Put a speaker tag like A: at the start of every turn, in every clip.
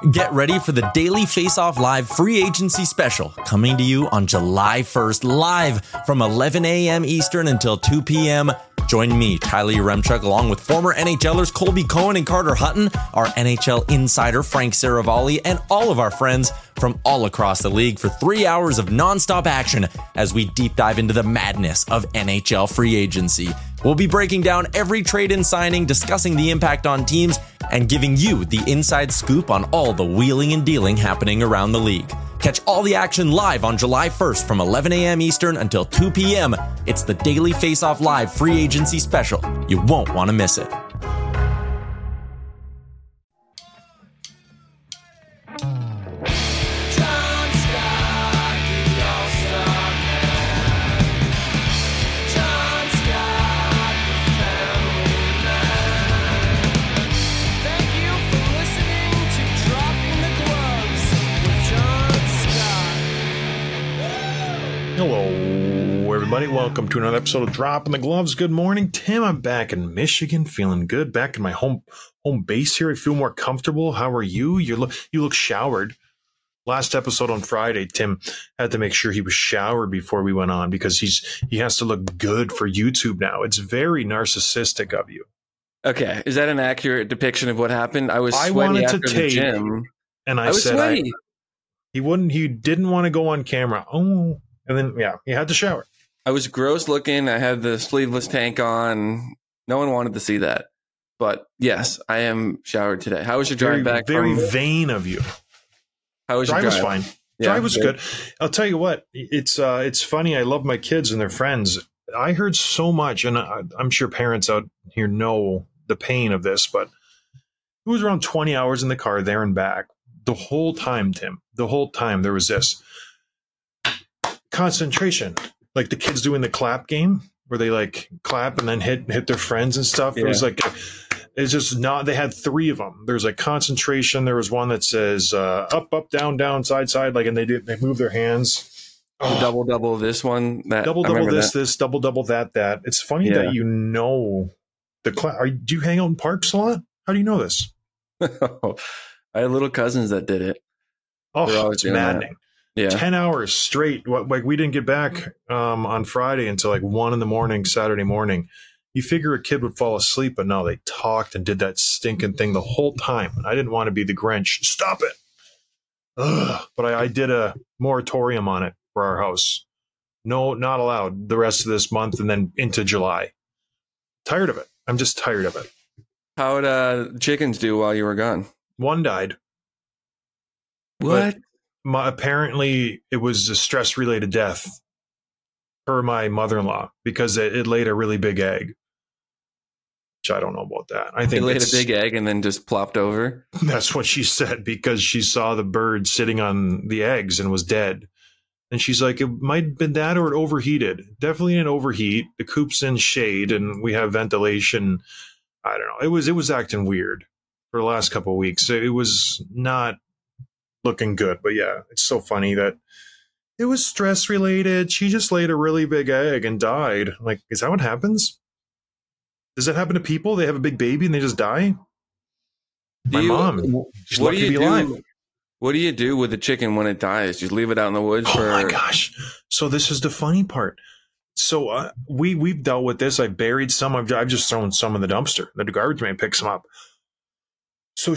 A: Get ready for the Daily Face-Off Live free agency special coming to you on July 1st, live from 11 a.m. Eastern until 2 p.m. Join me, Tyler Yaremchuk, along with former NHLers Colby Cohen and Carter Hutton, our NHL insider Frank Saravalli, and all of our friends from all across the league for 3 hours of nonstop action as we deep dive into the madness of NHL free agency. We'll be breaking down every trade and signing, discussing the impact on teams, and giving you the inside scoop on all the wheeling and dealing happening around the league. Catch all the action live on July 1st from 11 a.m. Eastern until 2 p.m. It's the Daily Face-Off Live free agency special. You won't want to miss it.
B: Hello, everybody. Welcome to another episode of Dropping the Gloves. Good morning, Tim. I'm back in Michigan, feeling good. Back in my home base here. I feel more comfortable. How are you? You look showered. Last episode on Friday, Tim had to make sure he was showered before we went on because he has to look good for YouTube now. It's very narcissistic of you.
C: Okay, is that an accurate depiction of what happened? I was sweaty after the gym,
B: and I said he didn't want to go on camera. Oh. And then, he had to shower.
C: I was gross looking. I had the sleeveless tank on. No one wanted to see that. But yes, I am showered today. How was your drive back?
B: Very vain of you.
C: How was your drive?
B: Was fine.
C: Yeah,
B: drive was good. I'll tell you what. It's funny. I love my kids and their friends. I heard so much, and I'm sure parents out here know the pain of this, but it was around 20 hours in the car there and back. The whole time, Tim, there was this concentration, like the kids doing the clap game where they like clap and then hit their friends and stuff. It was like, it's just not, they had three of them. There's like concentration. There was one that says up, down, side, like, and they move their hands.
C: Double this one, that
B: double this, double that. It's funny that you know the clap. Do you hang out in parks a lot? How do you know this?
C: I had little cousins that did it.
B: Oh, it's maddening.
C: Yeah.
B: 10 hours straight. Like we didn't get back on Friday until like 1 a.m, Saturday morning. You figure a kid would fall asleep, but no, they talked and did that stinking thing the whole time. And I didn't want to be the Grinch. Stop it. Ugh. But I did a moratorium on it for our house. No, not allowed the rest of this month and then into July. Tired of it. I'm just tired of it.
C: How'd chickens do while you were gone?
B: One died.
C: What?
B: Apparently, it was a stress-related death per my mother-in-law because it laid a really big egg. Which I don't know about that. I think
C: it laid a big egg and then just plopped over.
B: That's what she said because she saw the bird sitting on the eggs and was dead. And she's like, it might have been that or it overheated. Definitely an overheat. The coop's in shade and we have ventilation. I don't know. It was acting weird for the last couple of weeks. It was not looking good, but it's so funny that it was stress related. She just laid a really big egg and died. Like, is that what happens? Does that happen to people? They have a big baby and they just die? My mom, she's lucky to be alive.
C: What do you do with the chicken when it dies? Just leave it out in the woods?
B: Oh my gosh! So this is the funny part. So we've dealt with this. I buried some. I've just thrown some in the dumpster. The garbage man picks them up. So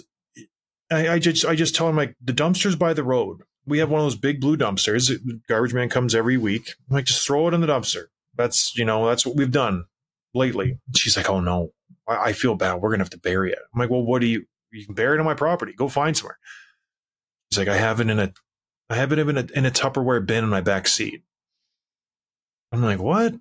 B: I just tell him, like, the dumpster's by the road. We have one of those big blue dumpsters. The garbage man comes every week. I'm like, just throw it in the dumpster. That's what we've done lately. She's like, oh no, I feel bad. We're going to have to bury it. I'm like, well, you can bury it on my property. Go find somewhere. She's like, I have it in a Tupperware bin in my back seat. I'm like, what?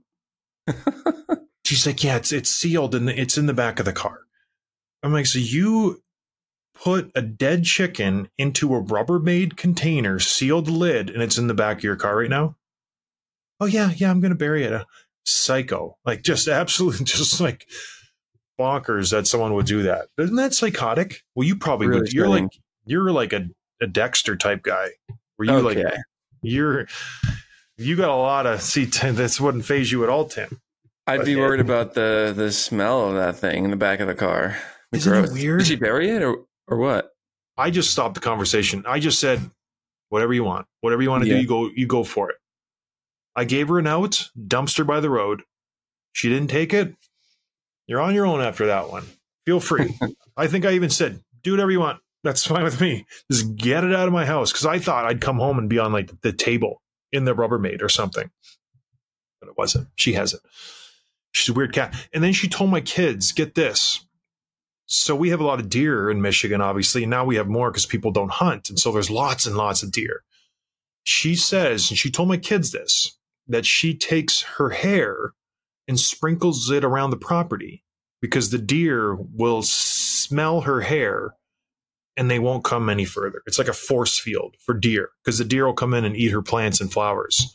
B: She's like, yeah, it's sealed and it's in the back of the car. I'm like, so you put a dead chicken into a Rubbermaid container, sealed the lid, and it's in the back of your car right now? Oh, yeah, I'm going to bury it. Psycho. Like, just absolutely, just like bonkers that someone would do that. Isn't that psychotic? Well, you probably really would. You're like a Dexter type guy. Where you you got a lot of, Tim, this wouldn't phase you at all, Tim.
C: I'd be worried about the smell of that thing in the back of the car.
B: Isn't it weird?
C: Did she bury it or what?
B: I just stopped the conversation. I just said, whatever you want to do, you go for it. I gave her an out, dumpster by the road. She didn't take it. You're on your own after that one. Feel free. I think I even said, do whatever you want. That's fine with me. Just get it out of my house. Because I thought I'd come home and be on like the table in the Rubbermaid or something. But it wasn't. She hasn't. She's a weird cat. And then she told my kids, get this. So we have a lot of deer in Michigan, obviously. And now we have more because people don't hunt. And so there's lots and lots of deer. She says, and she told my kids this, that she takes her hair and sprinkles it around the property because the deer will smell her hair and they won't come any further. It's like a force field for deer because the deer will come in and eat her plants and flowers.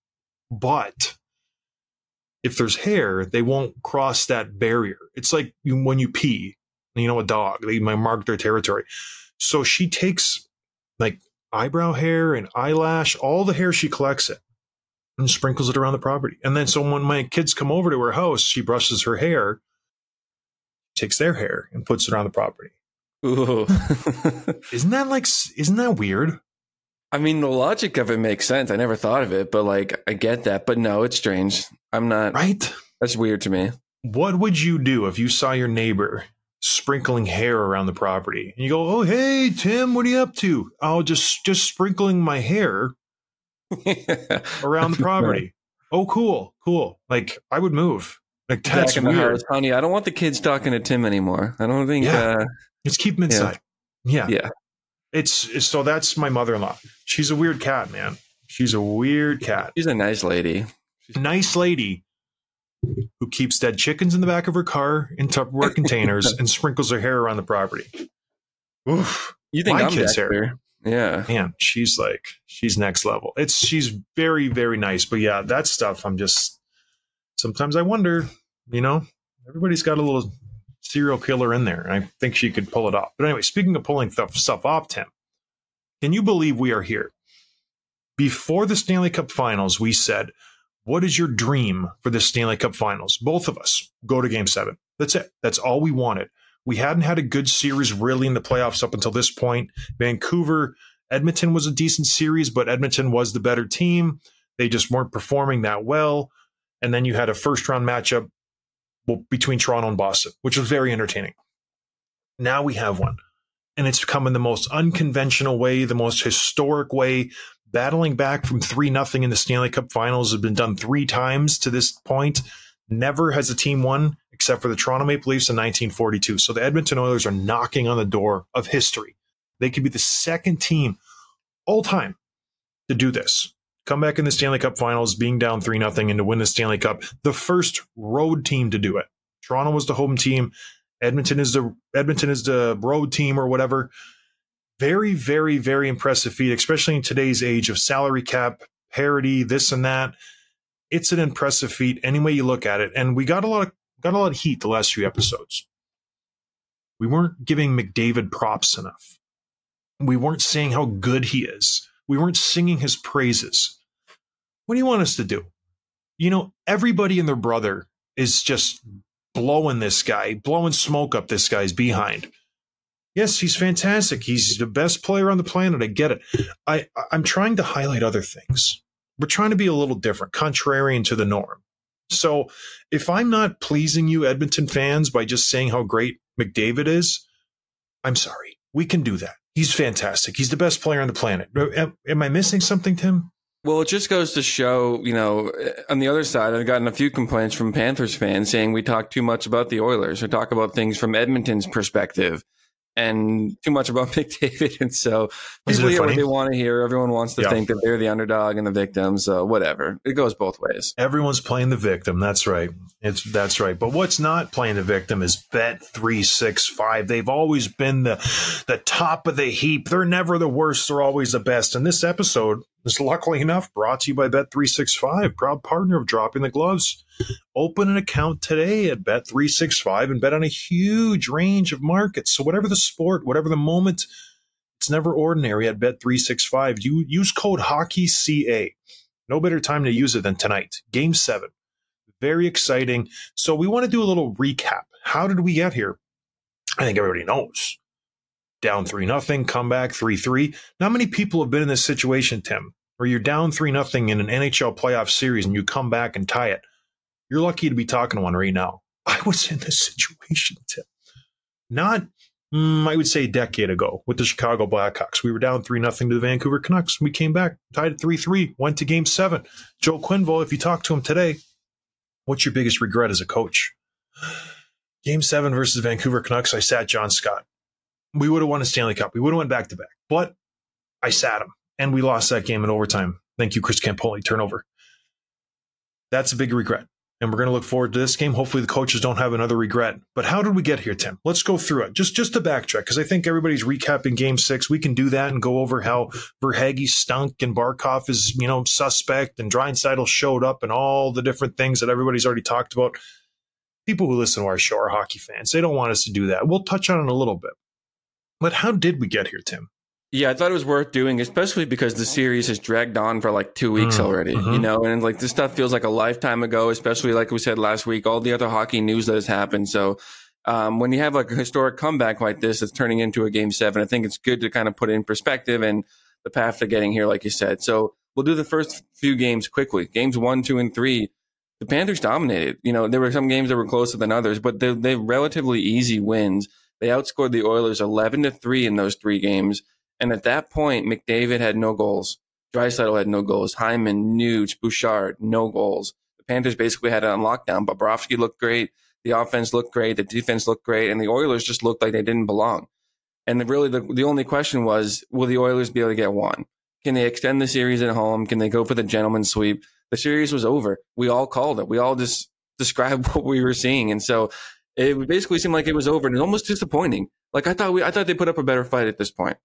B: But if there's hair, they won't cross that barrier. It's like when you pee, a dog, they might mark their territory. So she takes like eyebrow hair and eyelash, all the hair, she collects it and sprinkles it around the property. And then so when my kids come over to her house, she brushes her hair, takes their hair and puts it around the property.
C: Ooh.
B: Isn't that weird?
C: I mean, the logic of it makes sense. I never thought of it, but like, I get that. But no, it's strange. I'm not.
B: Right?
C: That's weird to me.
B: What would you do if you saw your neighbor sprinkling hair around the property? And you go, oh, hey, Tim, what are you up to? Oh, just sprinkling my hair around the property. Oh, cool. Like, I would move. Like, that's
C: back in the
B: weird.
C: house, honey, I don't want the kids talking to Tim anymore. I don't think.
B: Let's keep them inside. Yeah.
C: It's
B: so that's my mother-in-law. She's a weird cat, man. She's a weird cat.
C: She's a nice lady.
B: Nice lady who keeps dead chickens in the back of her car in Tupperware containers and sprinkles her hair around the property. Oof.
C: You think
B: my
C: I'm
B: kid's
C: hair? Yeah.
B: Man, she's next level. She's very, very nice. But yeah, that stuff, sometimes I wonder, everybody's got a little serial killer in there. And I think she could pull it off. But anyway, speaking of pulling stuff off, Tim, can you believe we are here? Before the Stanley Cup Finals, we said, what is your dream for the Stanley Cup Finals? Both of us go to Game 7. That's it. That's all we wanted. We hadn't had a good series really in the playoffs up until this point. Vancouver, Edmonton was a decent series, but Edmonton was the better team. They just weren't performing that well. And then you had a first-round matchup between Toronto and Boston, which was very entertaining. Now we have one. And it's come in the most unconventional way, the most historic way. Battling back from 3-0 in the Stanley Cup Finals has been done 3 times to this point. Never has a team won except for the Toronto Maple Leafs in 1942. So the Edmonton Oilers are knocking on the door of history. They could be the second team all time to do this. Come back in the Stanley Cup Finals, being down 3-0 and to win the Stanley Cup. The first road team to do it. Toronto was the home team. Edmonton is the road team or whatever. Very, very, very impressive feat, especially in today's age of salary cap, parity, this and that. It's an impressive feat any way you look at it. And we got a lot of heat the last few episodes. We weren't giving McDavid props enough. We weren't saying how good he is. We weren't singing his praises. What do you want us to do? Everybody and their brother is just blowing smoke up this guy's behind. Yes, he's fantastic. He's the best player on the planet. I get it. I'm trying to highlight other things. We're trying to be a little different, contrarian to the norm. So if I'm not pleasing you Edmonton fans by just saying how great McDavid is, I'm sorry. We can do that. He's fantastic. He's the best player on the planet. Am I missing something, Tim?
C: Well, it just goes to show, on the other side, I've gotten a few complaints from Panthers fans saying we talk too much about the Oilers or talk about things from Edmonton's perspective and too much about McDavid. And so people hear what they want to hear. Everyone wants to think that they're the underdog and the victim. So whatever. It goes both ways.
B: Everyone's playing the victim. That's right. That's right. But what's not playing the victim is Bet365. They've always been the top of the heap. They're never the worst. They're always the best. And this episode is luckily enough brought to you by Bet365, proud partner of Dropping the Gloves. Open an account today at Bet365 and bet on a huge range of markets. So whatever the sport, whatever the moment, it's never ordinary at Bet365. You use code HOCKEYCA. No better time to use it than tonight. Game 7. Very exciting. So we want to do a little recap. How did we get here? I think everybody knows. down 3-0, come back 3-3. Not many people have been in this situation, Tim, where you're down 3-0 in an NHL playoff series and you come back and tie it. You're lucky to be talking to one right now. I was in this situation, Tim. Not, I would say, a decade ago with the Chicago Blackhawks. We were down 3-0 to the Vancouver Canucks. We came back, tied at 3-3, went to Game 7. Joe Quenneville, if you talk to him today, what's your biggest regret as a coach? Game 7 versus Vancouver Canucks, I sat John Scott. We would have won a Stanley Cup. We would have went back-to-back. But I sat him, and we lost that game in overtime. Thank you, Chris Campoli, turnover. That's a big regret. And we're going to look forward to this game. Hopefully the coaches don't have another regret. But how did we get here, Tim? Let's go through it. Just to backtrack, because I think everybody's recapping Game 6. We can do that and go over how Verhaeghe stunk and Barkov is, suspect, and Draisaitl showed up and all the different things that everybody's already talked about. People who listen to our show are hockey fans. They don't want us to do that. We'll touch on it a little bit. But how did we get here, Tim?
C: Yeah, I thought it was worth doing, especially because the series has dragged on for like 2 weeks already, and like this stuff feels like a lifetime ago, especially like we said last week, all the other hockey news that has happened. So when you have like a historic comeback like this that's turning into a Game 7, I think it's good to kind of put it in perspective and the path to getting here, like you said. So we'll do the first few games quickly. Games 1, 2, and 3, the Panthers dominated. There were some games that were closer than others, but they're relatively easy wins. They outscored the Oilers 11-3 in those 3 games. And at that point, McDavid had no goals. Draisaitl had no goals. Hyman, Nuge, Bouchard, no goals. The Panthers basically had it on lockdown. Bobrovsky looked great. The offense looked great. The defense looked great. And the Oilers just looked like they didn't belong. And the only question was, will the Oilers be able to get one? Can they extend the series at home? Can they go for the gentleman's sweep? The series was over. We all called it. We all just described what we were seeing. And so it basically seemed like it was over. And it was almost disappointing. Like I thought they put up a better fight at this point.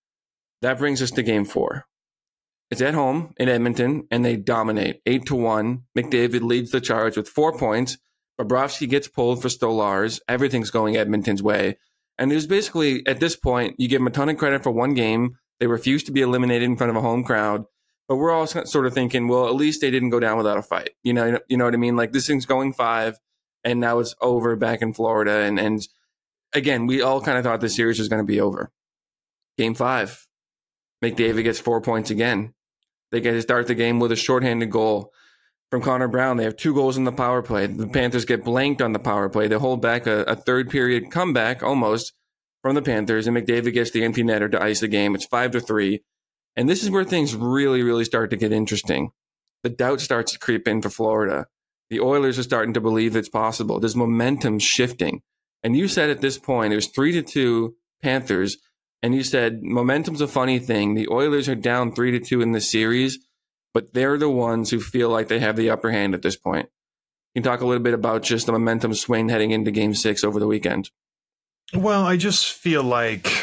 C: That brings us to Game 4. It's at home in Edmonton, and they dominate 8-1. McDavid leads the charge with 4 points. Bobrovsky gets pulled for Stolarz. Everything's going Edmonton's way. And there's basically, at this point, you give them a ton of credit for one game. They refuse to be eliminated in front of a home crowd. But we're all sort of thinking, well, at least they didn't go down without a fight. You know what I mean? Like this thing's going 5, and now it's over back in Florida. And again, we all kind of thought the series was going to be over. Game 5. McDavid gets 4 points again. They get to start the game with a shorthanded goal from Connor Brown. They have 2 goals in the power play. The Panthers get blanked on the power play. They hold back a third period comeback almost from the Panthers, and McDavid gets the empty netter to ice the game. It's 5-3. And this is where things really, really start to get interesting. The doubt starts to creep in for Florida. The Oilers are starting to believe it's possible. There's momentum shifting. And you said at this point, it was 3-2 Panthers. And you said, momentum's a funny thing. The Oilers are down 3-2 in the series, but they're the ones who feel like they have the upper hand at this point. Can you talk a little bit about just the momentum swing heading into Game 6 over the weekend?
B: Well, I just feel like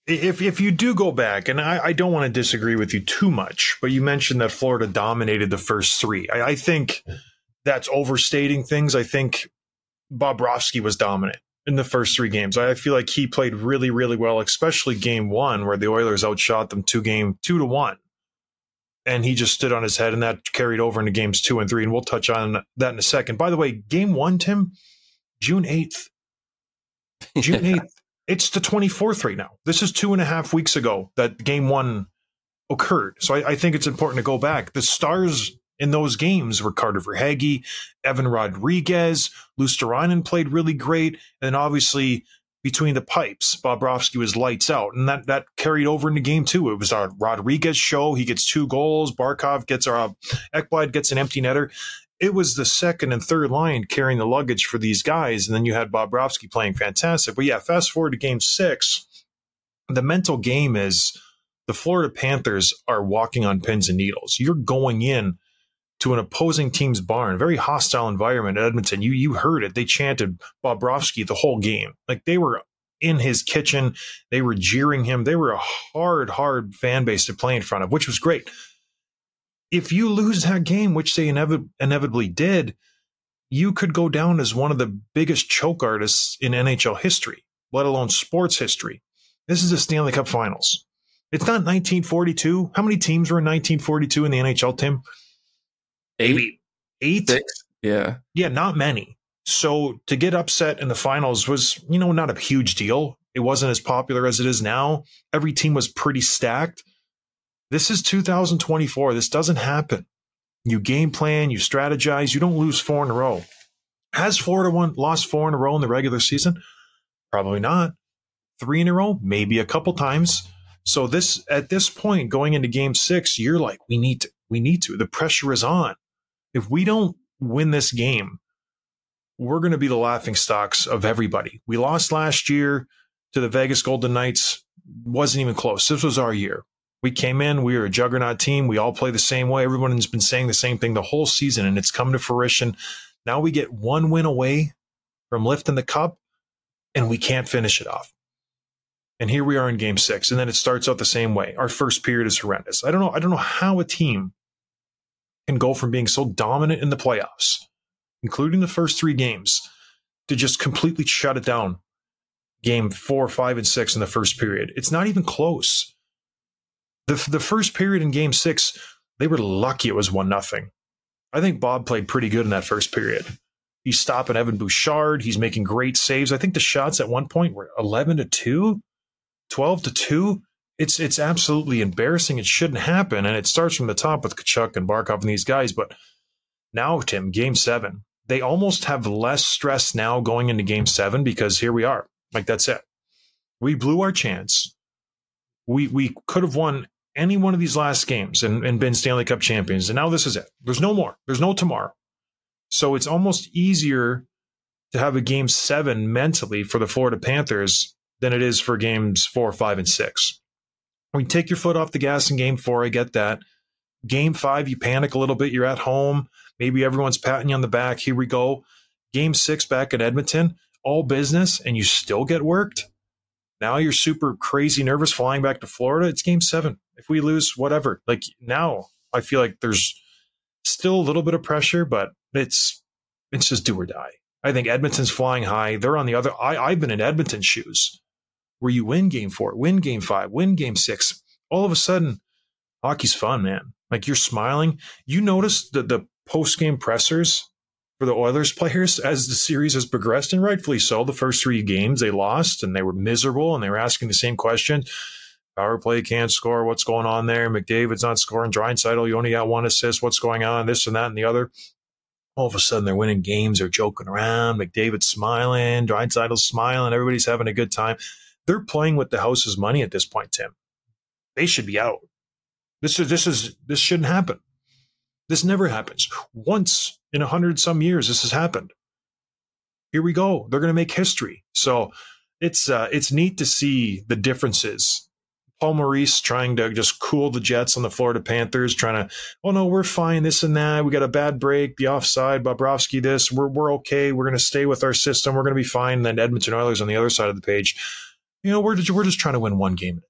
B: if you do go back, and I don't want to disagree with you too much, but you mentioned that Florida dominated the first 3. I think that's overstating things. I think Bobrovsky was dominant in the first 3 games. I feel like he played really, really well, especially Game 1, where the Oilers outshot them 2-1. And he just stood on his head, and that carried over into Games 2 and 3, and we'll touch on that in a second. By the way, Game 1, Tim, June 8th. June 8th. It's the 24th right now. This is 2.5 weeks ago that Game 1 occurred. So I think it's important to go back. The stars in those games were Carter Verhaeghe, Evan Rodriguez, Luosterainen played really great, and then obviously between the pipes, Bobrovsky was lights out, and that carried over into Game 2. It was our Rodriguez show. He gets 2 goals. Ekblad gets an empty netter. It was the second and third line carrying the luggage for these guys, and then you had Bobrovsky playing fantastic. But yeah, fast forward to Game 6, the mental game is the Florida Panthers are walking on pins and needles. You're going in to an opposing team's barn, very hostile environment at Edmonton. You heard it. They chanted Bobrovsky the whole game. Like they were in his kitchen. They were jeering him. They were a hard fan base to play in front of, which was great. If you lose that game, which they inevitably did, you could go down as one of the biggest choke artists in NHL history, let alone sports history. This is the Stanley Cup Finals. It's not 1942. How many teams were in 1942 in the NHL, Tim?
C: 8?
B: 6?
C: Yeah.
B: Yeah, not many. So to get upset in the finals was, not a huge deal. It wasn't as popular as it is now. Every team was pretty stacked. This is 2024. This doesn't happen. You game plan, you strategize, you don't lose 4 in a row. Has Florida lost 4 in a row in the regular season? Probably not. 3 in a row? Maybe a couple times. So at this point, going into game 6, you're like, we need to. The pressure is on. If we don't win this game, we're going to be the laughing stocks of everybody. We lost last year to the Vegas Golden Knights. Wasn't even close. This was our year. We came in, we were a juggernaut team. We all play the same way. Everyone has been saying the same thing the whole season, and it's come to fruition. Now we get 1 win away from lifting the cup, and we can't finish it off. And here we are in game 6, and then it starts out the same way. Our first period is horrendous. I don't know how a team can go from being so dominant in the playoffs, including the first 3 games, to just completely shut it down. Game 4, 5, and 6 in the first period. It's not even close. The first period in game 6, they were lucky it was 1-0. I think Bob played pretty good in that first period. He's stopping Evan Bouchard. He's making great saves. I think the shots at one point were 11-2, 12-2. It's absolutely embarrassing. It shouldn't happen. And it starts from the top with Tkachuk and Barkov and these guys. But now, Tim, game 7, they almost have less stress now going into game 7 because here we are. Like, that's it. We blew our chance. We could have won any one of these last games and been Stanley Cup champions. And now this is it. There's no more. There's no tomorrow. So it's almost easier to have a game 7 mentally for the Florida Panthers than it is for games 4, 5, and 6. When you take your foot off the gas in game 4, I get that. Game 5, you panic a little bit. You're at home. Maybe everyone's patting you on the back. Here we go. Game 6 back at Edmonton, all business, and you still get worked. Now you're super crazy nervous flying back to Florida. It's game 7. If we lose, whatever. Like, now I feel like there's still a little bit of pressure, but it's just do or die. I think Edmonton's flying high. They're on the other. I've been in Edmonton's shoes where you win game 4, win game 5, win game 6. All of a sudden, hockey's fun, man. Like, you're smiling. You notice the post-game pressers for the Oilers players as the series has progressed, and rightfully so. The first 3 games they lost and they were miserable and they were asking the same question. Power play can't score. What's going on there? McDavid's not scoring. Draisaitl, you only got 1 assist. What's going on? This and that and the other. All of a sudden they're winning games. They're joking around. McDavid's smiling. Draisaitl's smiling. Everybody's having a good time. They're playing with the house's money at this point, Tim. They should be out. This shouldn't happen. This never happens. Once in 100-some years, this has happened. Here we go. They're going to make history. So it's neat to see the differences. Paul Maurice trying to just cool the jets on the Florida Panthers, trying to, oh no, we're fine, this and that. We got a bad break, the offside, Bobrovsky this. We're okay. We're going to stay with our system. We're going to be fine. And then Edmonton Oilers on the other side of the page. You know, we're just trying to win 1 game at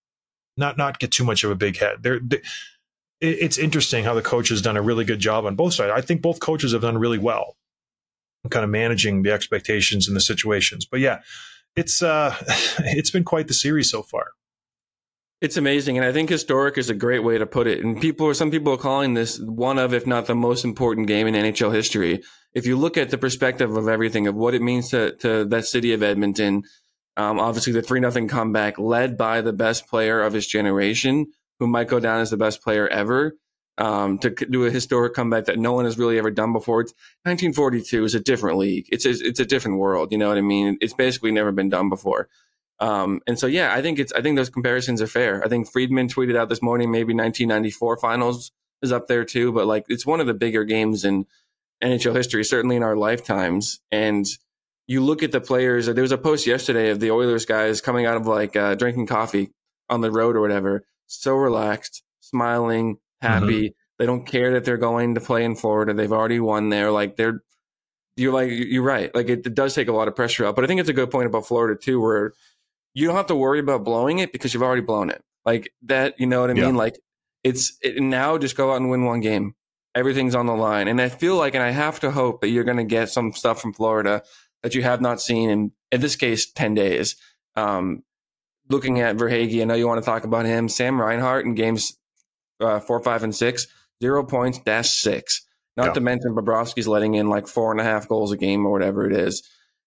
B: a time. Not get too much of a big head. It's interesting how the coach has done a really good job on both sides. I think both coaches have done really well in kind of managing the expectations and the situations. But yeah, it's been quite the series so far.
C: It's amazing, and I think historic is a great way to put it. And some people are calling this one of, if not the most important game in NHL history. If you look at the perspective of everything, of what it means to that city of Edmonton, obviously the 3-0 comeback led by the best player of his generation, who might go down as the best player ever, to do a historic comeback that no one has really ever done before. 1942 is a different league. It's a different world. You know what I mean? It's basically never been done before. And so, yeah, I think those comparisons are fair. I think Friedman tweeted out this morning, maybe 1994 finals is up there too, but like, it's one of the bigger games in NHL history, certainly in our lifetimes. And you look at the players, there was a post yesterday of the Oilers guys coming out of like, drinking coffee on the road or whatever. So relaxed, smiling, happy. Mm-hmm. They don't care that they're going to play in Florida. They've already won there. Like you're right. Like it does take a lot of pressure out, but I think it's a good point about Florida too, where you don't have to worry about blowing it because you've already blown it. Like that, you know what I mean? Like now just go out and win 1 game. Everything's on the line. And I feel like, and I have to hope that you're going to get some stuff from Florida that you have not seen in this case, 10 days. Looking at Verhaeghe, I know you want to talk about him. Sam Reinhart in games 4, 5, and 6, 0 points, -6. Not to mention Bobrovsky's letting in like 4.5 goals a game or whatever it is.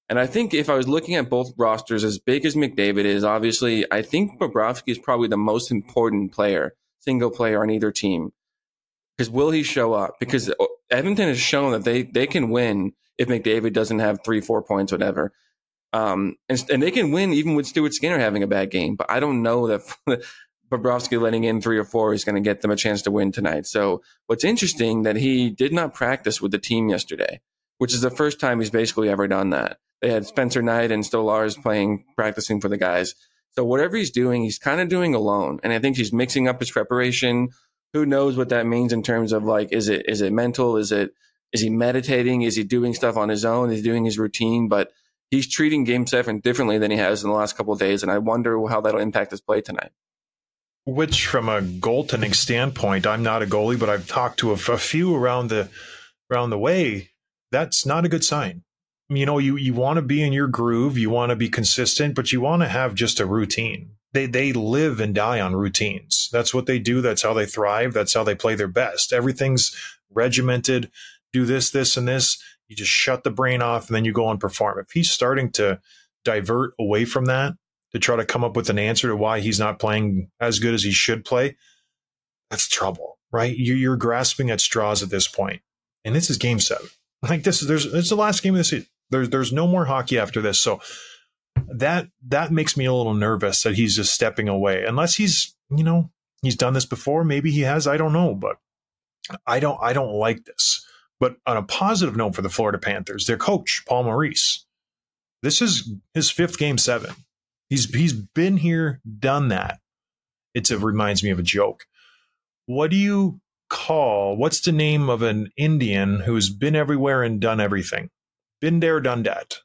C: And I think if I was looking at both rosters, as big as McDavid is, obviously, I think Bobrovsky is probably the most important player, single player on either team. Because will he show up? Because Edmonton has shown that they can win if McDavid doesn't have 3-4 points, whatever. And they can win even with Stuart Skinner having a bad game. But I don't know that Bobrovsky letting in 3 or 4 is going to get them a chance to win tonight. So what's interesting that he did not practice with the team yesterday, which is the first time he's basically ever done that. They had Spencer Knight and Stolarz practicing for the guys. So whatever he's doing, he's kind of doing alone. And I think he's mixing up his preparation. Who knows what that means in terms of like, is it mental? Is he meditating? Is he doing stuff on his own? Is he doing his routine? But he's treating Game 7 differently than he has in the last couple of days. And I wonder how that'll impact his play tonight.
B: Which, from a goaltending standpoint, I'm not a goalie, but I've talked to a few around the way. That's not a good sign. You know, you want to be in your groove, you want to be consistent, but you want to have just a routine. They live and die on routines. That's what they do. That's how they thrive. That's how they play their best. Everything's regimented. Do this, this, and this. You just shut the brain off, and then you go and perform. If he's starting to divert away from that to try to come up with an answer to why he's not playing as good as he should play, that's trouble, right? You're grasping at straws at this point. And this is Game 7. Like this is the last game of the season. There's no more hockey after this. So that makes me a little nervous that he's just stepping away. Unless he's done this before. Maybe he has. I don't know. But I don't like this. But on a positive note for the Florida Panthers, their coach, Paul Maurice, this is his 5th Game 7. He's been here, done that. It reminds me of a joke. What's the name of an Indian who's been everywhere and done everything? Been there, done that.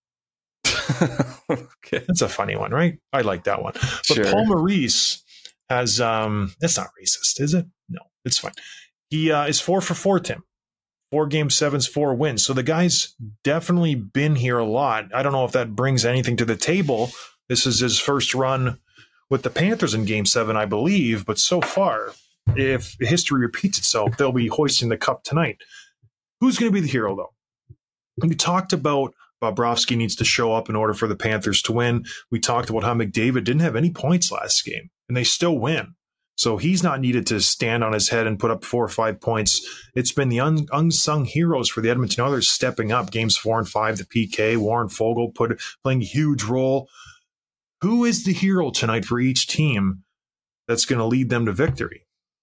C: Okay.
B: That's a funny one, right? I like that one. But
C: Sure.
B: Paul Maurice has, that's not racist, is it? No, it's fine. He is 4 for 4, Tim. 4 Game 7s, 4 wins. So the guy's definitely been here a lot. I don't know if that brings anything to the table. This is his first run with the Panthers in Game 7, I believe. But so far, if history repeats itself, they'll be hoisting the cup tonight. Who's going to be the hero, though? We talked about Bobrovsky needs to show up in order for the Panthers to win. We talked about how McDavid didn't have any points last game, and they still win. So he's not needed to stand on his head and put up 4 or 5 points. It's been the unsung heroes for the Edmonton Oilers stepping up. Games 4 and 5, the PK, Warren Foegele playing a huge role. Who is the hero tonight for each team that's going to lead them to victory?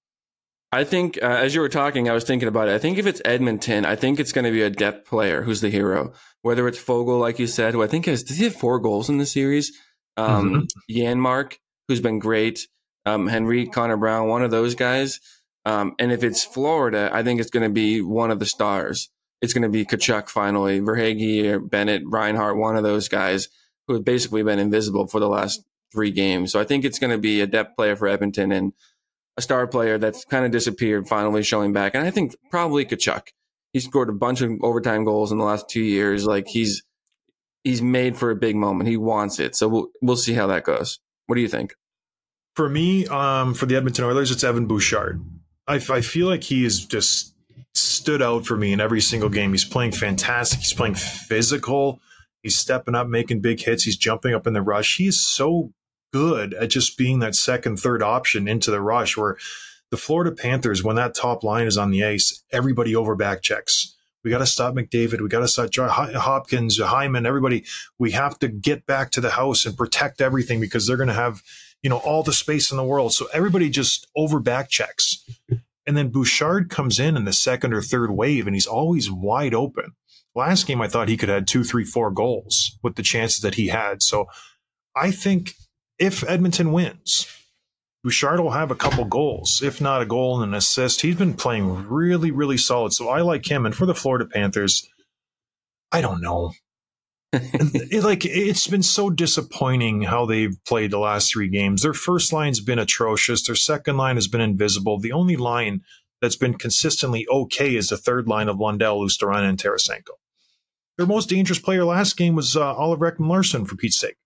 C: I think, as you were talking, I was thinking about it. I think if it's Edmonton, I think it's going to be a depth player who's the hero. Whether it's Foegele, like you said, who I think does he have 4 goals in the series? Janmark, who's been great. Henry, Connor Brown, one of those guys. And if it's Florida, I think it's going to be one of the stars. It's going to be Tkachuk finally, Verhaeghe or Bennett, Reinhart, one of those guys who have basically been invisible for the last 3 games. So I think it's going to be a depth player for Edmonton and a star player that's kind of disappeared, finally showing back. And I think probably Tkachuk. He scored a bunch of overtime goals in the last 2 years. Like he's made for a big moment. He wants it. So we'll see how that goes. What do you think?
B: For me, for the Edmonton Oilers, it's Evan Bouchard. I feel like he has just stood out for me in every single game. He's playing fantastic. He's playing physical. He's stepping up, making big hits. He's jumping up in the rush. He is so good at just being that second, third option into the rush, where the Florida Panthers, when that top line is on the ice, everybody over back checks. We got to stop McDavid. We got to stop Hopkins, Hyman, everybody. We have to get back to the house and protect everything because they're going to have, all the space in the world. So everybody just over back checks. And then Bouchard comes in the second or third wave, and he's always wide open. Last game, I thought he could have 2, 3, 4 goals with the chances that he had. So I think if Edmonton wins, Bouchard will have a couple goals, if not a goal and an assist. He's been playing really, really solid. So I like him. And for the Florida Panthers, I don't know. It's been so disappointing how they've played the last 3 games. Their first line's been atrocious. Their second line has been invisible. The only line that's been consistently okay is the third line of Lundell, Luostarinen, and Tarasenko. Their most dangerous player last game was Oliver Ekman-Larsson, for Pete's sake.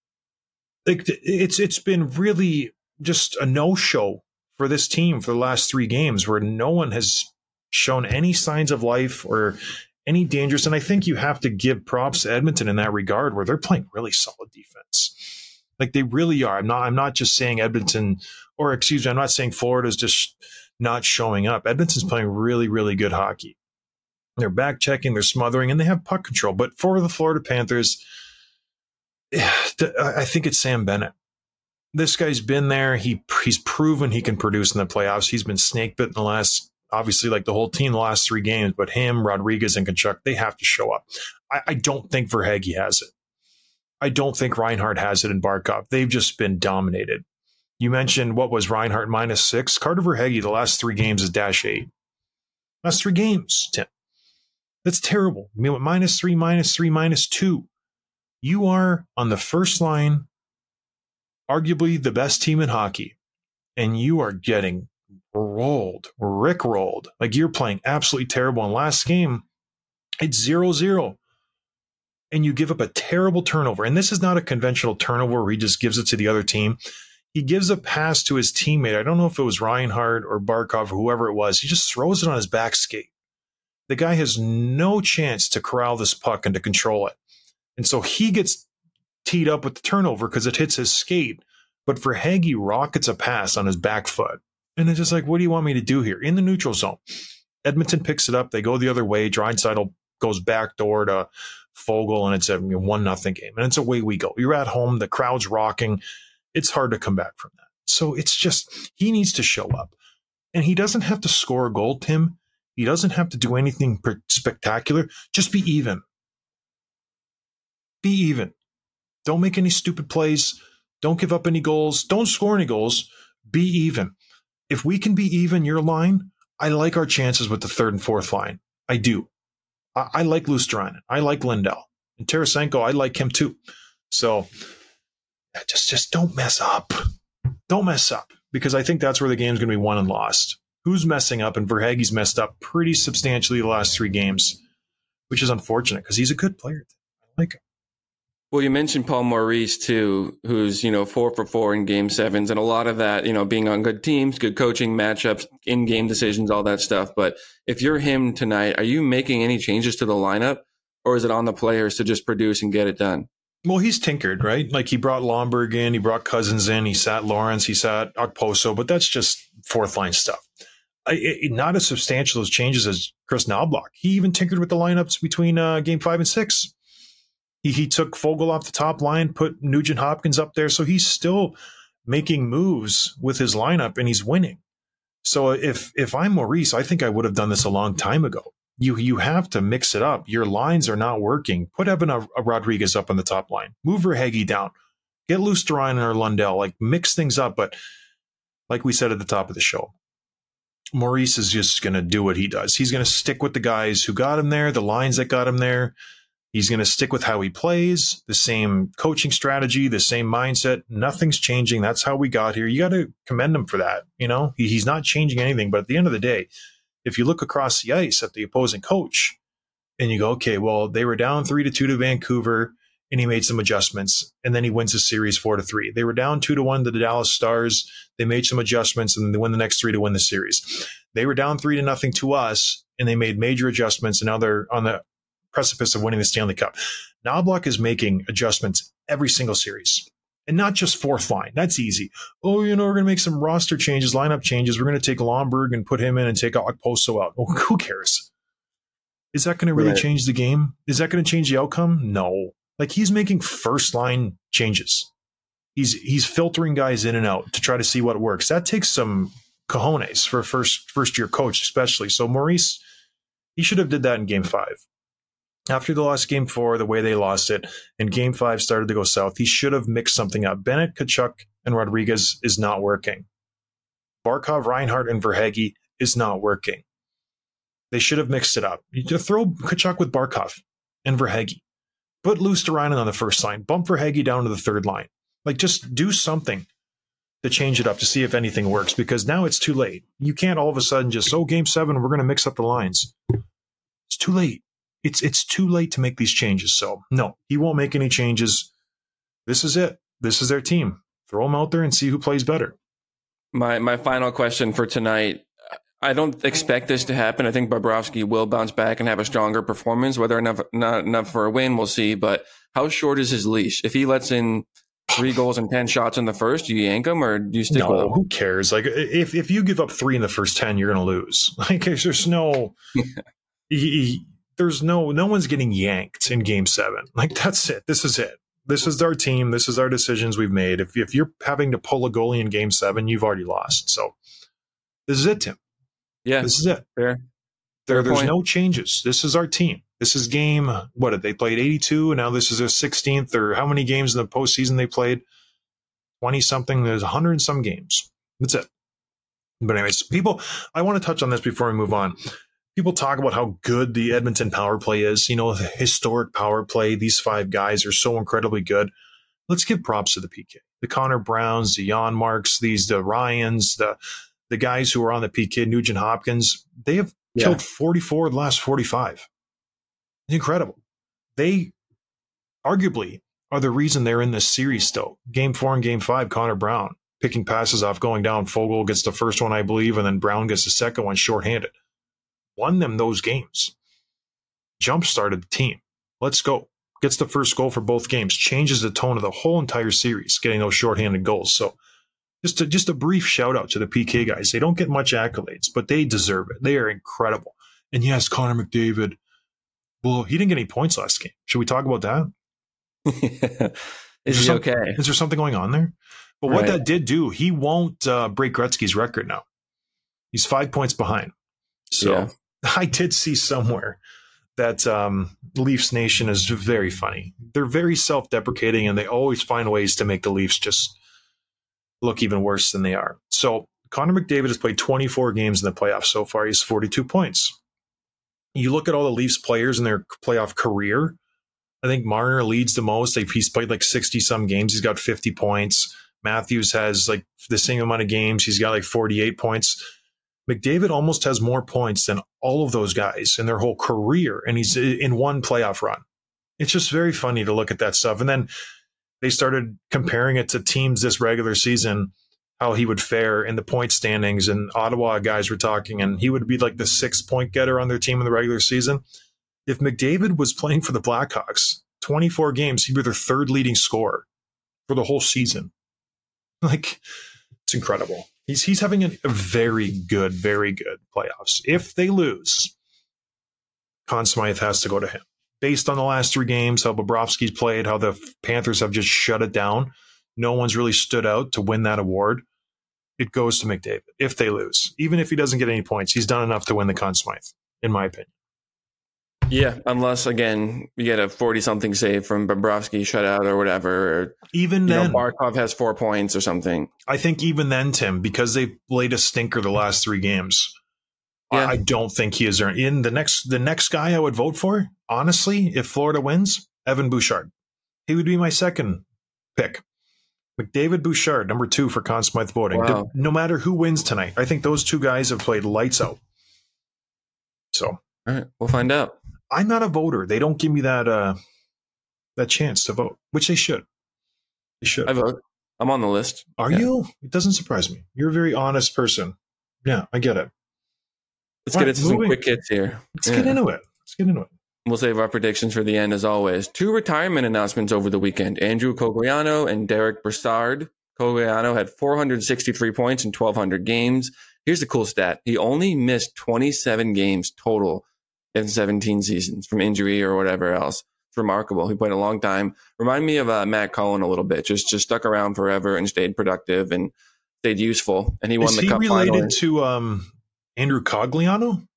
B: It's been really just a no-show for this team for the last 3 games, where no one has shown any signs of life or any dangerous. And I think you have to give props to Edmonton in that regard, where they're playing really solid defense. Like they really are. I'm not just saying Edmonton, or excuse me, I'm not saying Florida's just not showing up. Edmonton's playing really, really good hockey. They're back checking, they're smothering, and they have puck control. But for the Florida Panthers, I think it's Sam Bennett. This guy's been there. He's proven he can produce in the playoffs. He's been snake bit in the last, obviously, like the whole team, the last 3 games. But him, Rodriguez, and Tkachuk, they have to show up. I don't think Verhaeghe has it. I don't think Reinhart has it in Barkov. They've just been dominated. You mentioned what was Reinhart -6. Carter Verhaeghe, the last 3 games is -8. Last 3 games, Tim. That's terrible. I mean, with -3, -3, -2. You are on the first line, arguably the best team in hockey, and you are getting rickrolled. Like you're playing absolutely terrible. And last game, it's 0-0. And you give up a terrible turnover. And this is not a conventional turnover where he just gives it to the other team. He gives a pass to his teammate. I don't know if it was Reinhart or Barkov or whoever it was. He just throws it on his back skate. The guy has no chance to corral this puck and to control it. And so he gets teed up with the turnover because it hits his skate. But Verhaeghe rockets a pass on his back foot. And it's just like, what do you want me to do here? In the neutral zone. Edmonton picks it up. They go the other way. Draisaitl goes back door to Foegele, and it's a 1-0 game. And it's away we go. You're at home. The crowd's rocking. It's hard to come back from that. So it's just, he needs to show up. And he doesn't have to score a goal, Tim. He doesn't have to do anything spectacular. Just be even. Be even. Don't make any stupid plays. Don't give up any goals. Don't score any goals. Be even. If we can be even your line, I like our chances with the 3rd and 4th line. I do. I like Luostarinen. I like Lindell. And Tarasenko, I like him too. So just don't mess up. Don't mess up. Because I think that's where the game's going to be won and lost. Who's messing up? And Verhaeghe's messed up pretty substantially the last 3 games, which is unfortunate because he's a good player. I like him.
C: Well, you mentioned Paul Maurice too, who's, 4 for 4 in game 7s, and a lot of that, being on good teams, good coaching, matchups, in-game decisions, all that stuff. But if you're him tonight, are you making any changes to the lineup, or is it on the players to just produce and get it done?
B: Well, he's tinkered, right? Like he brought Lomberg in, he brought Cousins in, he sat Lawrence, he sat Okposo, but that's just 4th line stuff. Not as substantial as changes as Chris Knobloch. He even tinkered with the lineups between game 5 and 6. He took Foegele off the top line, put Nugent Hopkins up there. So he's still making moves with his lineup and he's winning. So if I'm Maurice, I think I would have done this a long time ago. You have to mix it up. Your lines are not working. Put Evan Rodriguez up on the top line. Move Verhaeghe down. Get Luostarinen or Lundell. Like mix things up. But like we said at the top of the show, Maurice is just going to do what he does. He's going to stick with the guys who got him there, the lines that got him there. He's going to stick with how he plays, the same coaching strategy, the same mindset. Nothing's changing. That's how we got here. You got to commend him for that. He's not changing anything. But at the end of the day, if you look across the ice at the opposing coach and you go, okay, well, they were down 3-2 to Vancouver and he made some adjustments and then he wins the series 4-3. They were down 2-1 to the Dallas Stars. They made some adjustments and then they win the next 3 to win the series. They were down 3-0 to us and they made major adjustments and now they're on the precipice of winning the Stanley Cup. Knobloch is making adjustments every single series and not just 4th line. That's easy. Oh, we're going to make some roster changes, lineup changes. We're going to take Lomberg and put him in and take Okposo out. Oh, who cares? Is that going to really change the game? Is that going to change the outcome? No. Like he's making 1st line changes. He's filtering guys in and out to try to see what works. That takes some cojones for a first year coach, especially. So Maurice, he should have did that in game 5. After the lost game 4, the way they lost it, and game 5 started to go south, he should have mixed something up. Bennett, Tkachuk, and Rodriguez is not working. Barkov, Reinhart, and Verhaeghe is not working. They should have mixed it up. You throw Tkachuk with Barkov and Verhaeghe. Put Luostarinen on the 1st line. Bump Verhaeghe down to the 3rd line. Like, just do something to change it up to see if anything works, because now it's too late. You can't all of a sudden just, game 7, we're going to mix up the lines. It's too late. It's too late to make these changes. So, no, he won't make any changes. This is it. This is their team. Throw them out there and see who plays better.
C: My final question for tonight, I don't expect this to happen. I think Bobrovsky will bounce back and have a stronger performance. Whether not enough for a win, we'll see. But how short is his leash? If he lets in 3 goals and 10 shots in the first, do you yank him or do you stick with him?
B: Who cares? Like if you give up 3 in the first 10, you're going to lose. Like there's no, no one's getting yanked in Game 7. Like that's it. This is it. This is our team. This is our decisions we've made. If you're having to pull a goalie in Game 7, you've already lost. So this is it, Tim.
C: Yeah,
B: this is it.
C: Fair
B: There's no changes. This is our team. This is game, what did they played 82, and now this is their 16th, or how many games in the postseason they played? 20-something. There's 100 and some games. That's it. But anyways, I want to touch on this before we move on. People talk about how good the Edmonton power play is. You know, the historic power play. These 5 guys are so incredibly good. Let's give props to the PK. The Connor Browns, the Jan Marks, the Ryans, the guys who are on the PK, Nugent Hopkins, they have killed 44 of the last 45. It's incredible. They arguably are the reason they're in this series still. Game 4 and Game 5, Connor Brown picking passes off, going down. Fogel gets the first one, I believe, and then Brown gets the second one shorthanded. Won them those games. Jump-started the team. Let's go. Gets the first goal for both games. Changes the tone of the whole entire series, getting those shorthanded goals. So just a brief shout out to the PK guys. They don't get much accolades, but they deserve it. They are incredible. And yes, Connor McDavid. Well, he didn't get any points last game. Should we talk about that?
C: Is he okay?
B: Is there something going on there? But what that did do, he won't break Gretzky's record now. He's 5 points behind. So I did see somewhere that Leafs Nation is very funny. They're very self-deprecating, and they always find ways to make the Leafs just look even worse than they are. So Connor McDavid has played 24 games in the playoffs so far. He's 42 points. You look at all the Leafs players in their playoff career. I think Marner leads the most. He's played like 60-some games. He's got 50 points. Matthews has like the same amount of games. He's got like 48 points. McDavid almost has more points than all of those guys in their whole career, and he's in one playoff run. It's just very funny to look at that stuff. And then they started comparing it to teams this regular season, how he would fare in the point standings. And Ottawa guys were talking, and he would be like the 6-point getter on their team in the regular season. If McDavid was playing for the Blackhawks, 24 games, he'd be their 3rd leading scorer for the whole season. Like, it's incredible. He's having a very good playoffs. If they lose, Conn Smythe has to go to him. Based on the last 3 games, how Bobrovsky's played, how the Panthers have just shut it down, no one's really stood out to win that award. It goes to McDavid if they lose. Even if he doesn't get any points, he's done enough to win the Conn Smythe, in my opinion.
C: Yeah, unless, again, you get a 40-something save from Bobrovsky shutout or whatever. Or,
B: even then,
C: Barkov has 4 points or something.
B: I think even then, Tim, because they laid a stinker the last 3 games, I don't think he is earned. In the next guy I would vote for, honestly, if Florida wins, Evan Bouchard. He would be my second pick. McDavid, Bouchard, number 2 for Conn Smythe voting.
C: Wow.
B: No matter who wins tonight, I think those 2 guys have played lights out. So,
C: all right, we'll find out.
B: I'm not a voter. They don't give me that chance to vote, which they should. They should.
C: I vote. I'm on the list.
B: Are you? It doesn't surprise me. You're a very honest person. Yeah, I get it.
C: Let's get into some quick hits here.
B: Let's get into it.
C: We'll save our predictions for the end, as always. 2 retirement announcements over the weekend. Andrew Cogliano and Derek Brassard. Cogliano had 463 points in 1,200 games. Here's the cool stat. He only missed 27 games total in 17 seasons from injury or whatever else. It's remarkable. He played a long time. Remind me of Matt Cullen a little bit. Just stuck around forever and stayed productive and stayed useful. And he won the cup finally.
B: Is he related to Andrew Cogliano?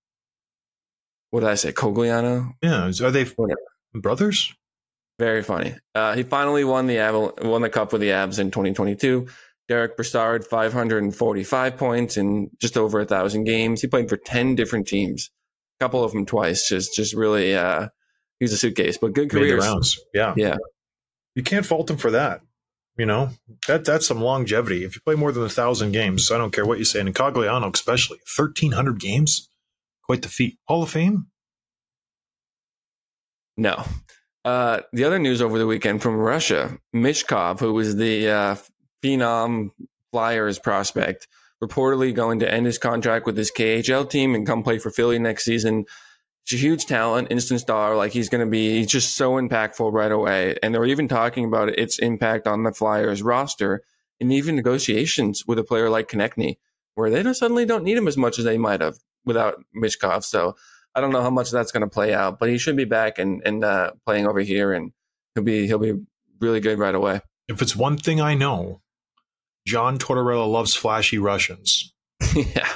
C: What did I say? Cogliano?
B: Yeah. Are they brothers?
C: Very funny. He finally won the cup with the Avs in 2022. Derek Brassard, 545 points in just over 1,000 games. He played for 10 different teams. A couple of them twice. Just really, he's a suitcase, but good career.
B: Yeah. You can't fault him for that. You know, that's some longevity. If you play more than 1,000 games, I don't care what you say. And Cogliano, especially 1,300 games, quite the feat. Hall of Fame?
C: No. The other news over the weekend from Russia, Mishkov, who was the Phenom Flyers prospect, reportedly going to end his contract with his KHL team and come play for Philly next season. He's a huge talent, instant star. Like he's just so impactful right away. And they're even talking about its impact on the Flyers roster and even negotiations with a player like Konechny, where they suddenly don't need him as much as they might have without Michkov. So I don't know how much that's going to play out, but he should be back and playing over here, and he'll be really good right away.
B: If it's one thing I know, John Tortorella loves flashy Russians.
C: Yeah.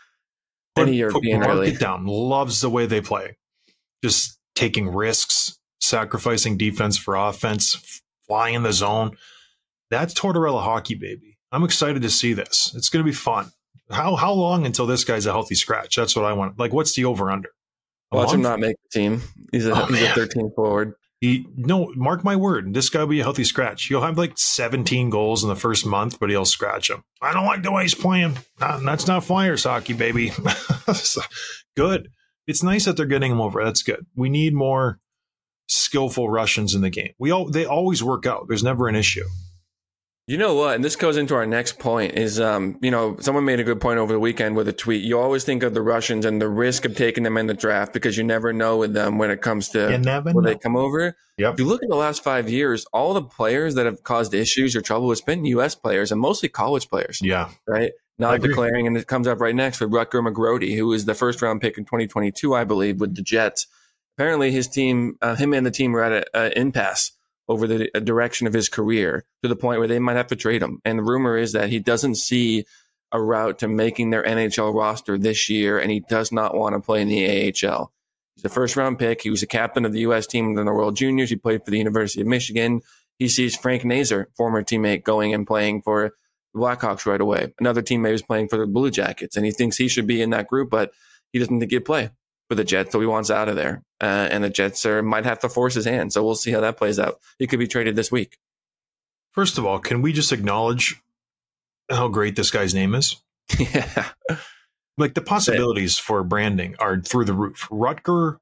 C: Any European,
B: mark
C: really.
B: it down. Loves the way they play. Just taking risks, sacrificing defense for offense, flying in the zone. That's Tortorella hockey, baby. I'm excited to see this. It's going to be fun. How long until this guy's a healthy scratch? That's what I want. Like, what's the over-under?
C: Watch him not make the team. He's a 13 forward.
B: Mark my word, this guy will be a healthy scratch. He'll have like 17 goals in the first month, but he'll scratch him. I don't like the way he's playing. That's not Flyers hockey, baby. So, good. It's nice that they're getting him over. That's good. We need more skillful Russians in the game. They always work out. There's never an issue.
C: You know what? And this goes into our next point is, someone made a good point over the weekend with a tweet. You always think of the Russians and the risk of taking them in the draft because you never know with them when it comes to when they come over.
B: Yep.
C: If you look at the last 5 years, all the players that have caused issues or trouble has been U.S. players and mostly college players.
B: Yeah.
C: Right? Not declaring, and it comes up right next with Rutger McGroarty, who was the first round pick in 2022, I believe, with the Jets. Apparently his team, him and the team were at an impasse over the direction of his career to the point where they might have to trade him. And the rumor is that he doesn't see a route to making their NHL roster this year, and he does not want to play in the AHL. He's a first-round pick. He was a captain of the U.S. team in the World Juniors. He played for the University of Michigan. He sees Frank Nazar, former teammate, going and playing for the Blackhawks right away. Another teammate was playing for the Blue Jackets, and he thinks he should be in that group, but he doesn't think he'd play for the Jets, so he wants out of there. And the Jets might have to force his hand. So we'll see how that plays out. He could be traded this week.
B: First of all, can we just acknowledge how great this guy's name is?
C: Yeah.
B: Like the possibilities for branding are through the roof. Rutger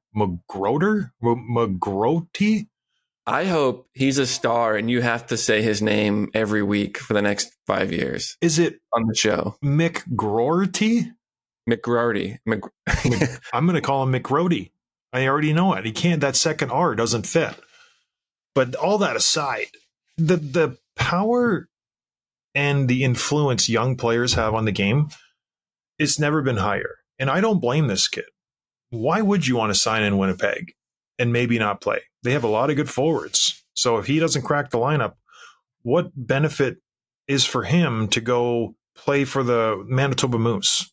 B: McGroarty?
C: I hope he's a star and you have to say his name every week for the next 5 years.
B: Is it
C: on the show?
B: McGroarty?
C: McGroarty.
B: I'm going to call him McGroarty. I already know it. He can't. That second R doesn't fit. But all that aside, the power and the influence young players have on the game, it's never been higher. And I don't blame this kid. Why would you want to sign in Winnipeg and maybe not play? They have a lot of good forwards. So if he doesn't crack the lineup, what benefit is for him to go play for the Manitoba Moose?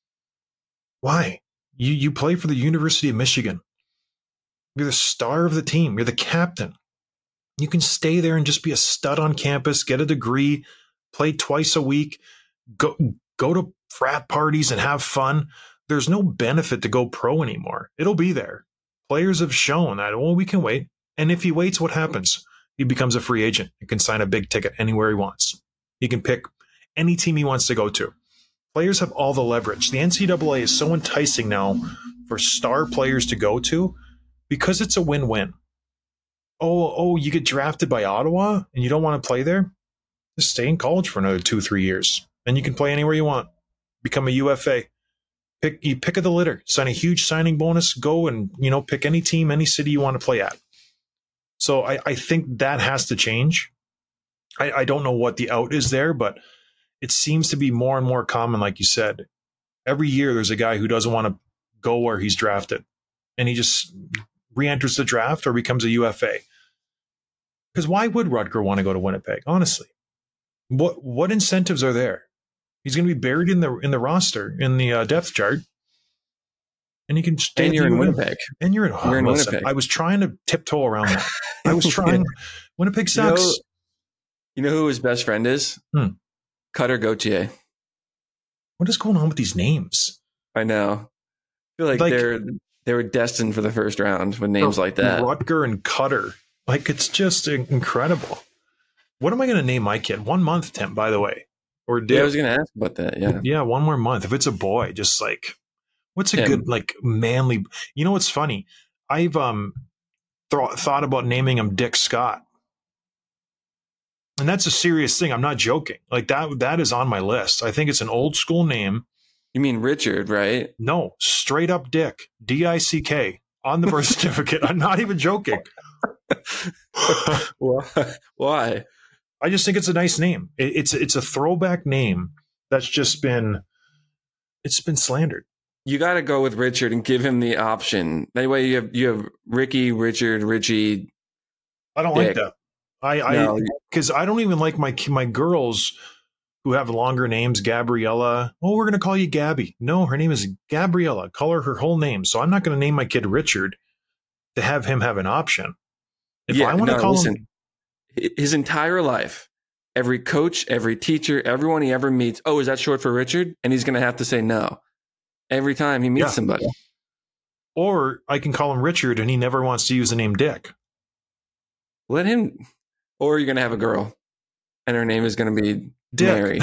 B: Why? You play for the University of Michigan. You're the star of the team. You're the captain. You can stay there and just be a stud on campus, get a degree, play twice a week, go to frat parties and have fun. There's no benefit to go pro anymore. It'll be there. Players have shown that, well, we can wait. And if he waits, what happens? He becomes a free agent and can sign a big ticket anywhere he wants. He can pick any team he wants to go to. Players have all the leverage. The NCAA is so enticing now for star players to go to because it's a win-win. Oh, you get drafted by Ottawa and you don't want to play there? Just stay in college for another 2-3 years. And you can play anywhere you want. Become a UFA. Pick of the litter. Sign a huge signing bonus. Go and pick any team, any city you want to play at. So I think that has to change. I don't know what the out is there, but it seems to be more and more common, like you said. Every year there's a guy who doesn't want to go where he's drafted, and he just re-enters the draft or becomes a UFA. Because why would Rutger want to go to Winnipeg? Honestly, what incentives are there? He's going to be buried in the roster in the depth chart, and you can stay.
C: And you're in Winnipeg.
B: And you're in Winnipeg. I was trying to tiptoe around that. I was trying. Winnipeg sucks.
C: You know who his best friend is? Cutter Gauthier.
B: What is going on with these names?
C: I know. I feel like they were destined for the first round with names like that.
B: Rutger and Cutter. Like, it's just incredible. What am I going to name my kid? 1 month, Tim, by the way. Or
C: I was going to ask about that, yeah.
B: Yeah, 1 more month. If it's a boy, just like, what's a good, like, manly... You know what's funny? I've thought about naming him Dick Scott. And that's a serious thing. I'm not joking. Like that is on my list. I think it's an old school name.
C: You mean Richard, right?
B: No, straight up Dick, D-I-C-K on the birth certificate. I'm not even joking.
C: Why?
B: I just think it's a nice name. It's a throwback name that's just been slandered.
C: You got to go with Richard and give him the option. That way you have Ricky, Richard, Richie.
B: I don't
C: Dick.
B: like that. Because I don't even like my girls who have longer names. Gabriella. Oh, we're going to call you Gabby. No, her name is Gabriella. Call her her whole name. So I'm not going to name my kid Richard to have him have an option. If I want to call him,
C: his entire life, every coach, every teacher, everyone he ever meets, oh, is that short for Richard? And he's going to have to say no every time he meets somebody.
B: Or I can call him Richard and he never wants to use the name Dick.
C: Let him. Or you're going to have a girl and her name is going to be Dick. Mary.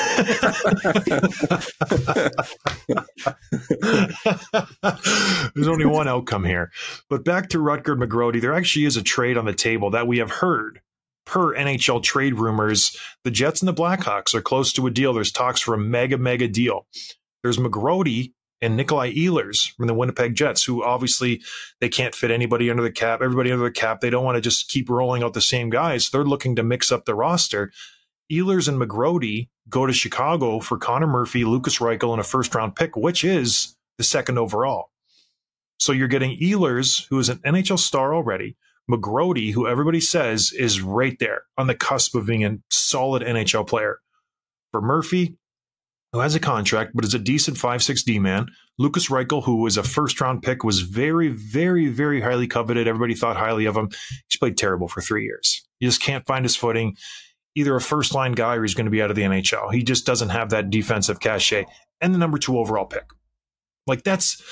B: There's only one outcome here. But back to Rutger McGroarty, there actually is a trade on the table that we have heard. Per NHL trade rumors, the Jets and the Blackhawks are close to a deal. There's talks for a mega deal. There's McGroarty and Nikolai Ehlers from the Winnipeg Jets, who obviously they can't fit anybody under the cap, everybody under the cap. They don't want to just keep rolling out the same guys. They're looking to mix up the roster. Ehlers and McGroarty go to Chicago for Connor Murphy, Lucas Reichel, and a first-round pick, which is the second overall. So you're getting Ehlers, who is an NHL star already, McGroarty, who everybody says is right there on the cusp of being a solid NHL player. For Murphy, who has a contract but is a decent 5'6" D-man, Lucas Reichel, who was a first-round pick, was very, very, very highly coveted. Everybody thought highly of him. He's played terrible for 3 years. He just can't find his footing. Either a first-line guy or he's going to be out of the NHL. He just doesn't have that defensive cachet. And the number 2 overall pick. Like that's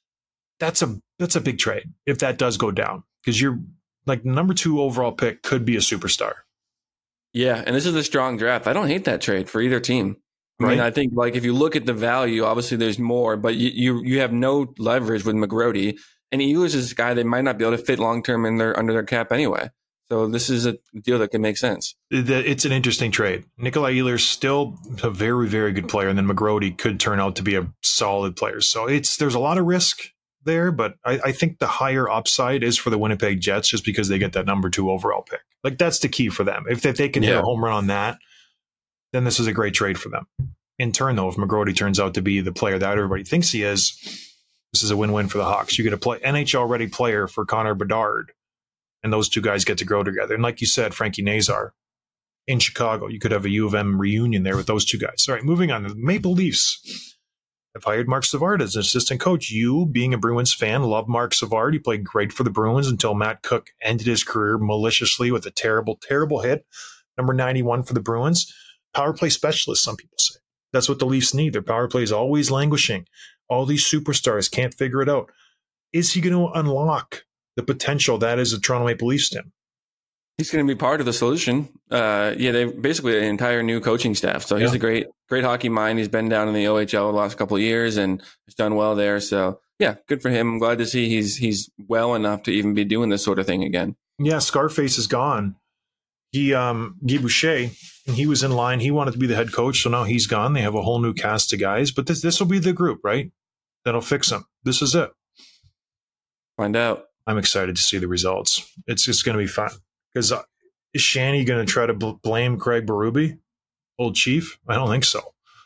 B: a big trade if that does go down. Because you're like number 2 overall pick could be a superstar.
C: Yeah, and this is a strong draft. I don't hate that trade for either team. I mean, I think like if you look at the value, obviously there's more, but you have no leverage with McGroarty, and Ehlers is a guy they might not be able to fit long term in under their cap anyway. So this is a deal that can make sense.
B: It's an interesting trade. Nikolai Ehlers still a very, very good player, and then McGroarty could turn out to be a solid player. So there's a lot of risk there, but I think the higher upside is for the Winnipeg Jets just because they get that number 2 overall pick. Like that's the key for them. If they can hit a home run on that, then this is a great trade for them. In turn, though, if McGroarty turns out to be the player that everybody thinks he is, this is a win-win for the Hawks. You get a NHL-ready player for Connor Bedard, and those two guys get to grow together. And like you said, Frankie Nazar in Chicago, you could have a U of M reunion there with those two guys. All right, moving on. The Maple Leafs have hired Mark Savard as an assistant coach. You, being a Bruins fan, love Mark Savard. He played great for the Bruins until Matt Cook ended his career maliciously with a terrible, terrible hit. Number 91 for the Bruins. Power play specialist, some people say. That's what the Leafs need. Their power play is always languishing. All these superstars can't figure it out. Is he going to unlock the potential that is a Toronto Maple Leafs team?
C: He's going to be part of the solution. They basically an entire new coaching staff. So he's a great hockey mind. He's been down in the OHL the last couple of years and has done well there. So yeah, good for him. I'm glad to see he's well enough to even be doing this sort of thing again. Yeah,
B: Scarface is gone. Guy Boucher, and he was in line. He wanted to be the head coach, so now he's gone. They have a whole new cast of guys, but this will be the group, right? That'll fix them. This is it.
C: Find out.
B: I'm excited to see the results. It's going to be fun. Because is Shanny going to try to blame Craig Berube, old Chief? I don't think so.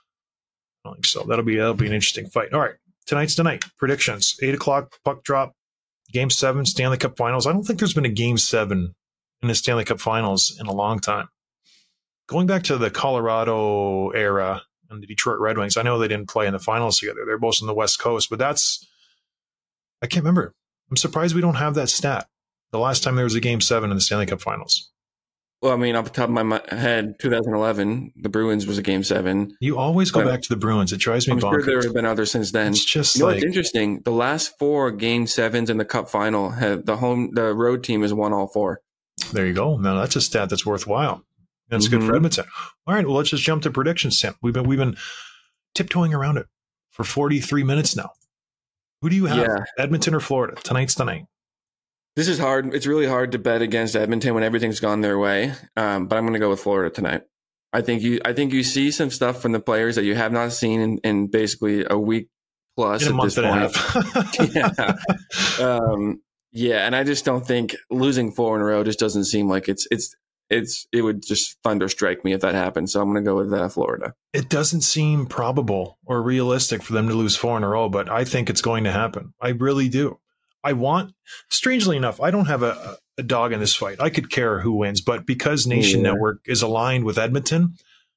B: That'll be an interesting fight. All right, tonight's tonight. Predictions: 8:00 puck drop, Game 7, Stanley Cup Finals. I don't think there's been a Game 7 in the Stanley Cup Finals in a long time. Going back to the Colorado era and the Detroit Red Wings, I know they didn't play in the finals together. They're both on the West Coast, but I can't remember. I'm surprised we don't have that stat. The last time there was a Game 7 in the Stanley Cup Finals.
C: Well, I mean, off the top of my head, 2011, the Bruins was a Game 7.
B: You always go back to the Bruins. It drives me bonkers.
C: I'm sure there have been others since then.
B: It's just
C: what's interesting? The last 4 Game 7s in the Cup Final, the road team has won all 4.
B: There you go. Now that's a stat that's worthwhile. That's good for Edmonton. All right, well, let's just jump to predictions, Sam. We've been tiptoeing around it for 43 minutes now. Who do you have? Edmonton or Florida? Tonight's the night.
C: This is hard. It's really hard to bet against Edmonton when everything's gone their way. But I'm going to go with Florida tonight. I think you see some stuff from the players that you have not seen in basically a week plus
B: in a month and a
C: half. Yeah, and I just don't think losing 4 in a row just doesn't seem like it would just thunderstrike me if that happened. So I'm going to go with Florida.
B: It doesn't seem probable or realistic for them to lose 4 in a row, but I think it's going to happen. I really do. Strangely enough, I don't have a dog in this fight. I could care who wins, but because Nation Network is aligned with Edmonton,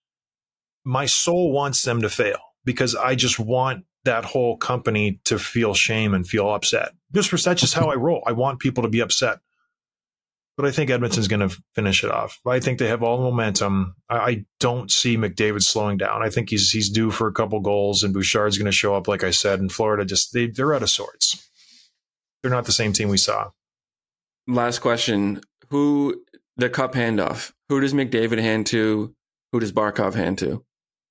B: my soul wants them to fail because I just want that whole company to feel shame and feel upset. That's just how I roll. I want people to be upset. But I think Edmonton's going to finish it off. I think they have all the momentum. I don't see McDavid slowing down. I think he's due for a couple goals, and Bouchard's going to show up, like I said. And Florida, they're out of sorts. They're not the same team we saw.
C: Last question. The cup handoff? Who does McDavid hand to? Who does Barkov hand to?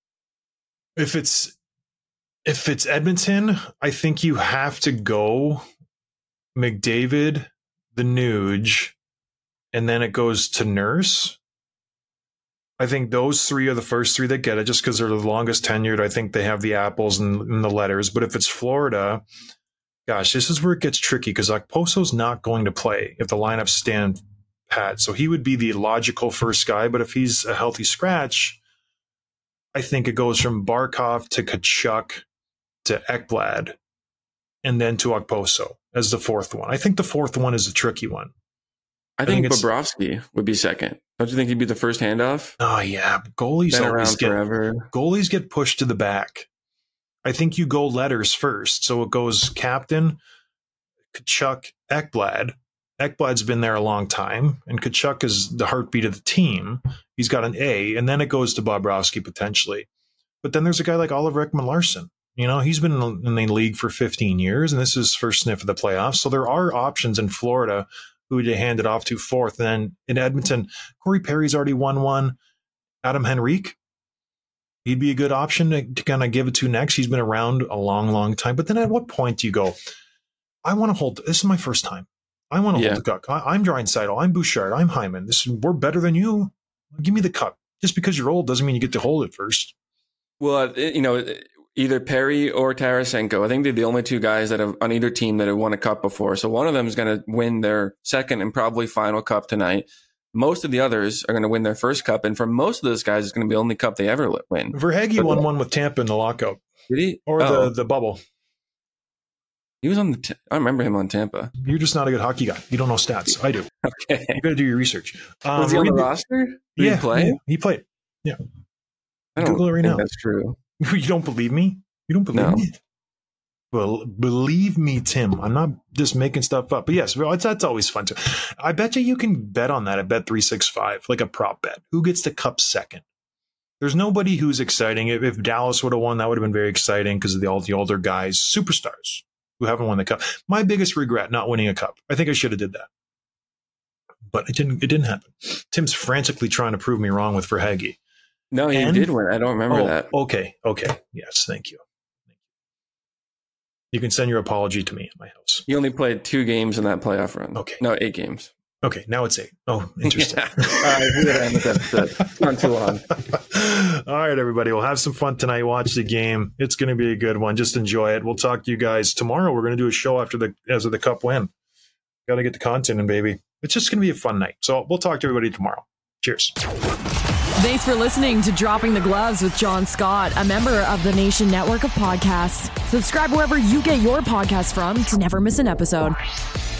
B: If it's Edmonton, I think you have to go McDavid, the Nuge, and then it goes to Nurse. I think those 3 are the first 3 that get it just because they're the longest tenured. I think they have the apples and the letters. But if it's Florida, gosh, this is where it gets tricky because Okposo's not going to play if the lineups stand pat. So he would be the logical first guy. But if he's a healthy scratch, I think it goes from Barkov to Tkachuk to Ekblad and then to Okposo as the 4th one. I think the 4th one is a tricky one.
C: I think Bobrovsky would be second. Don't you think he'd be the first handoff?
B: Oh, yeah. Goalies get pushed to the back. I think you go letters first. So it goes captain, Tkachuk, Ekblad. Ekblad's been there a long time, and Tkachuk is the heartbeat of the team. He's got an A, and then it goes to Bobrovsky potentially. But then there's a guy like Oliver Ekman-Larsson. He's been in the league for 15 years, and this is his first sniff of the playoffs. So there are options in Florida who they hand it off to 4th. And then in Edmonton, Corey Perry's already won one. Adam Henrique, he'd be a good option to kind of give it to next. He's been around a long, long time. But then at what point do you go, I want to hold – this is my first time. I want to hold the cup. I'm Draisaitl. I'm Bouchard. I'm Hyman. We're better than you. Give me the cup. Just because you're old doesn't mean you get to hold it first.
C: Well, either Perry or Tarasenko. I think they're the only 2 guys that have on either team that have won a cup before. So one of them is going to win their second and probably final cup tonight. Most of the others are going to win their first cup. And for most of those guys, it's going to be the only cup they ever win.
B: Verhaeghe won one with Tampa in the lockout.
C: Did he?
B: Or the bubble.
C: He was on I remember him on Tampa.
B: You're just not a good hockey guy. You don't know stats. I do.
C: Okay.
B: You got to do your research.
C: Was he on the roster? Did he play?
B: Yeah, he played. Yeah.
C: I don't
B: Google it right now.
C: That's true.
B: You don't believe me? You don't believe me? Well, believe me, Tim. I'm not just making stuff up. But yes, that's always fun too. I bet you can bet on that at Bet365, like a prop bet. Who gets the cup second? There's nobody who's exciting. If Dallas would have won, that would have been very exciting because of the older guys, superstars who haven't won the cup. My biggest regret, not winning a cup. I think I should have did that. But it didn't happen. Tim's frantically trying to prove me wrong with Verhaeghe.
C: No, he did win. I don't remember that.
B: Okay. Yes, thank you. You can send your apology to me at my house.
C: He only played 2 games in that playoff run.
B: Okay.
C: No, 8 games.
B: Okay, now it's 8. Oh, interesting.
C: Yeah. All right, we got to end this episode. It's not too long.
B: All right, everybody. We'll have some fun tonight. Watch the game. It's going to be a good one. Just enjoy it. We'll talk to you guys tomorrow. We're going to do a show after the cup win. Got to get the content in, baby. It's just going to be a fun night. So we'll talk to everybody tomorrow. Cheers.
D: Thanks for listening to Dropping the Gloves with John Scott, a member of the Nation Network of Podcasts. Subscribe wherever you get your podcasts from to never miss an episode.